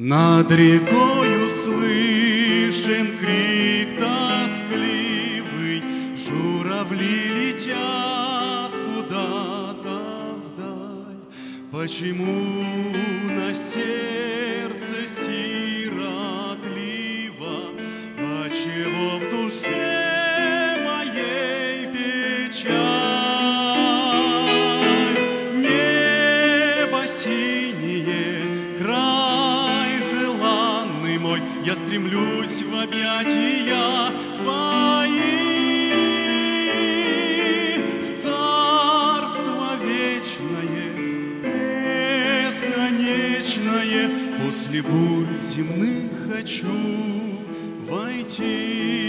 Над рекою слышен крик тоскливый, журавли летят куда-то вдаль. Почему на сердце сиротливо, отчего в душе моей печаль? Небо синее, край желанный мой, я стремлюсь в объятия твои, в царство вечное, бесконечное. После бурь земных хочу войти.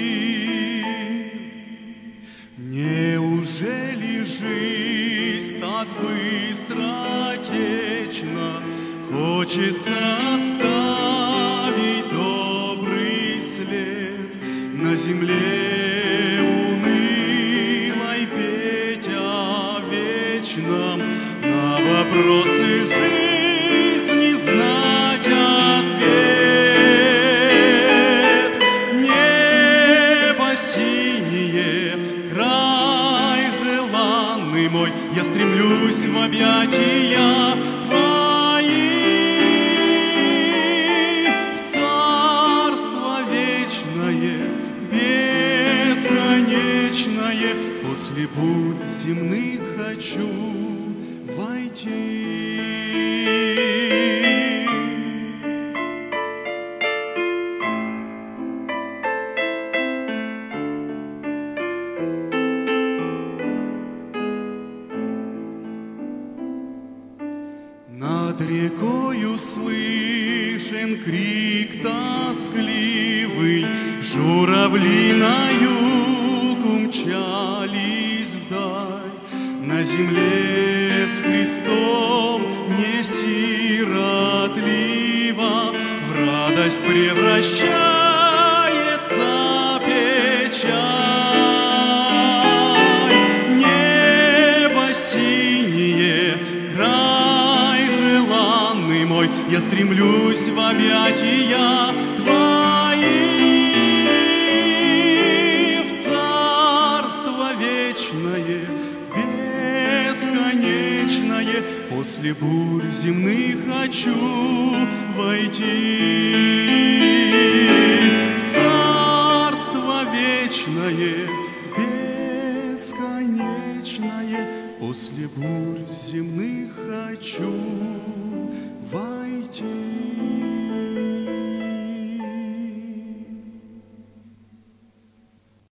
Неужели жизнь так быстротечна? Хочется оставить добрый след на земле унылой, петь о вечном, на вопросы жизни знать ответ. Небо синее, край желанный мой, я стремлюсь в объятия твои, в царство вечное, бесконечное. После бурь земных хочу войти. Над рекою слышен крик тоскливый, журавли на юг умчались вдаль. На земле с Христом не сиротливо, в радость превращается печаль. Небо синее, край желанный мой, я стремлюсь в объятия твои, в царство вечное, бесконечное. После бурь земных хочу войти, в царство вечное, бесконечное. После бурь земных хочу войти.